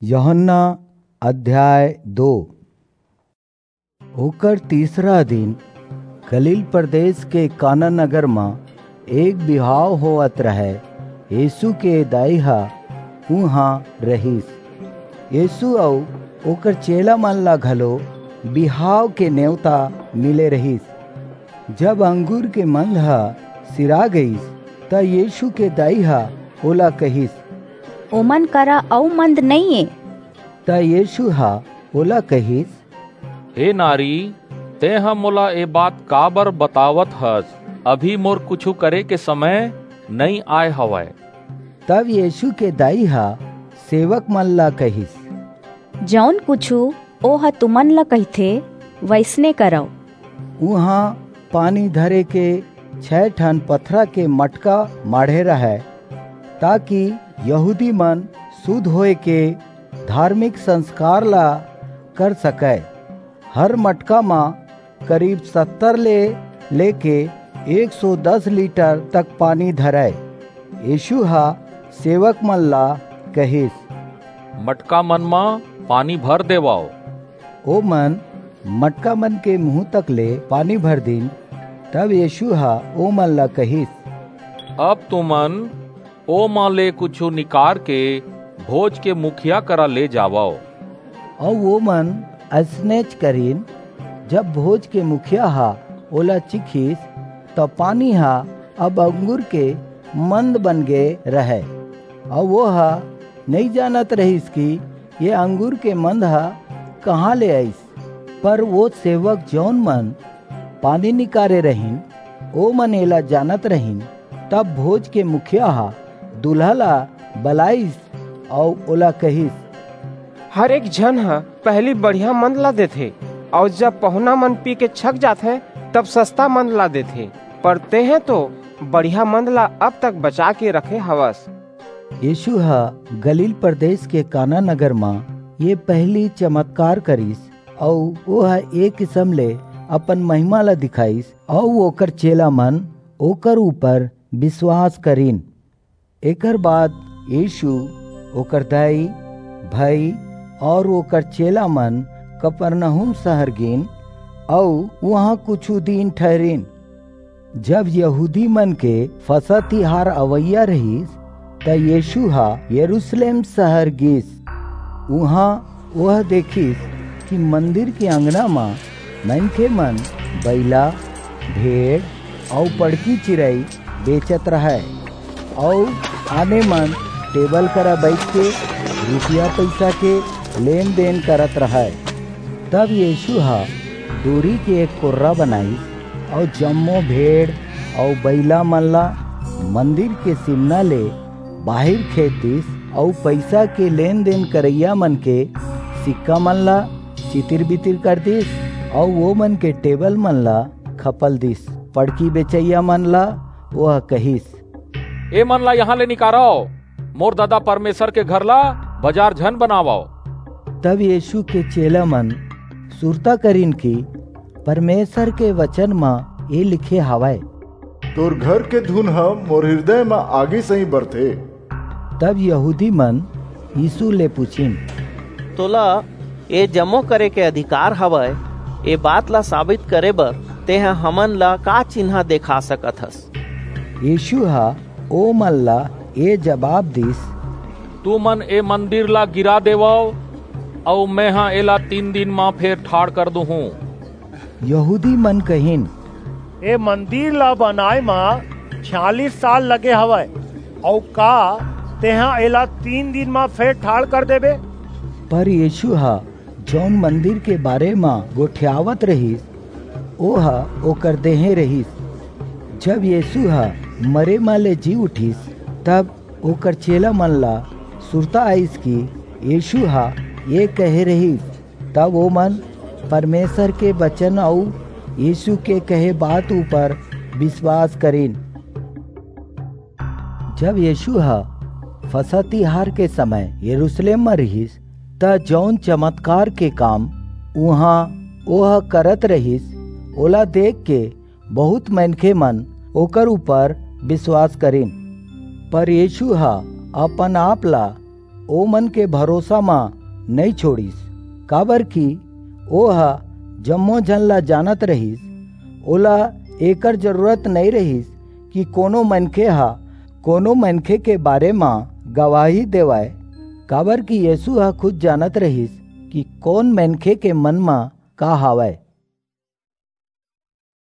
यूहन्ना अध्याय 2। होकर तीसरा दिन गलील प्रदेश के काना नगर में एक बिहाव होवत रहे। यीशु के दाईहा उहाँ रहीस। यीशु और ओकर चेला मन ला घलो बिहाव के नेवता मिले रहीस। जब अंगूर के मंद हा सिरा गईस त यीशु के दाईहा ओला कहिस, ओमन करा औ मंद नहीं है। त यीशु हा ओला कहिस, हे नारी, ते हम मोला ए बात काबर बतावत हस? अभी मोर कुछु करे के समय नहीं आए हवय। तब यीशु के दाईहा सेवक मन ला कहिस, जौन कुछु ओह तुमन ला कहिथे वैसने करौ। उहाँ पानी धरे के 6 ठन पथरा के मटका माढ़े रहे, ताकि यहूदी मन शुद्ध होए के धार्मिक संस्कार ला कर सके। हर मटका में करीब 70 लेके 110 लीटर तक पानी धरे। यीशु हा सेवक मन ला कहिस, मटका मन में पानी भर देवाओ। ओ मन मटका मन के मुंह तक ले पानी भर दिन। तब यीशु हा ओ मन ला कहिस, अब तुमन ओ माँ ले कुछ निकार के भोज के मुखिया करा ले जावाओ। और वो मन असनेच करीन। जब भोज के मुखिया हा ओला चिखिस तो पानी हा अब अंगूर के मंद बन गए रहे। और वो हा नहीं जानत रहीस कि ये अंगूर के मंद हा कहाँ ले आईस। पर वो सेवक जौन मन पानी निकारे रहीन ओ मन एला जानत रहीन। तब भोज के मुखिया हा दूल्हा ला बलाइस और ओला कहिस, हर एक जन हा पहली बढ़िया मंद ला देथे, और जब पहुना मन पी के छक जाथे तब सस्ता मंद ला देथे। पर ते हैं तो बढ़िया मंद ला अब तक बचा के रखे हवस। यीशु हा गलील प्रदेश के काना नगर में ये पहली चमत्कार करीस और वो एक किस्म ले अपन महिमा ला दिखाईस। और ओकर चेला मन ओकर ऊपर विश्वास करीन। एकर बाद यीशु ओकर दाई भाई और ओकर चेला मन कफरनहूम शहर गिन और वहाँ कुछ दिन ठहरीन। जब यहूदी मन के फसह तिहार अवैया रहीस त यीशु हा यरूशलेम शहर गिस। वहाँ वह देखिस कि मंदिर के अंगना में मनखे मन बैला, भेड़ और पड़की चिड़ई बेचत रहे। और आने मन टेबल करा बैठ के रुपया पैसा के लेन देन करत रहे। तब यीशु हा दूरी के एक कोर्रा बनाई और जम्मो भेड़ और बैला मन ला मंदिर के सिमना ले बाहर खेत दिस और पैसा के लेन देन करैया मन के सिक्का मन ला चितिर बितिर कर दिस और वो मन के टेबल मन ला खपल दिस। पड़की बेचैया मन ला वह कहिस, ए मन ला यहाँ ले निकारो, मोर दादा परमेश्वर के घर ला बाजार झन बनावाओ। तब यीशु के चेला मन सुरता करीन की परमेश्वर के वचन में ये लिखे हवाय, तोर घर के धुन हम मोर हृदय में आगे से ही बरथे। तब यहूदी मन यीशु ले पूछिन, तोला ये जमो करे के अधिकार हवय, ये बात ला साबित करे बर तेहा हमन ला का चिन्ह देखा सकत हस? यीशु हा ओ मन ला ये जवाब दिस, तू मन ए मंदिर ला गिरा देवाओ और मैं हाँ एला 3 दिन में फिर ठाड़ कर दू हूँ। यहूदी मन कहिन, ए मंदिर ला बनाए में 46 साल लगे हवय, और का तेहा एला 3 दिन में फिर ठाड़ कर देबे? पर यीशु हा जौन मंदिर के बारे में गोठियावत रहीस ओहा ओकर देहे रहीस। जब यीशु हा मरे माले जी उठीस तब ओकर चेला मन ला सुरता आईस की यीशु हा ये कहे रहीस। तब वो मन परमेश्वर के वचन और यीशु के कहे बात ऊपर विश्वास करीन। जब यीशु हा फसह तिहार के समय यरूशलेम में रहीस त जौन चमत्कार के काम वहाँ ओह करत रहीस ओला देख के बहुत मनखे मन ओकर ऊपर विश्वास करीन। पर यीशु हा अपन आप ला ओ मन के भरोसा मां नहीं छोड़िस, काबर की ओहा जम्मो झन ला जानत रहिस। ओला एकर जरूरत नहीं रहिस कि कोनो मनखे के बारे मां गवाही देवाय, काबर की यीशु हा खुद जानत रहिस कि कौन मनखे के मन मां का हावय।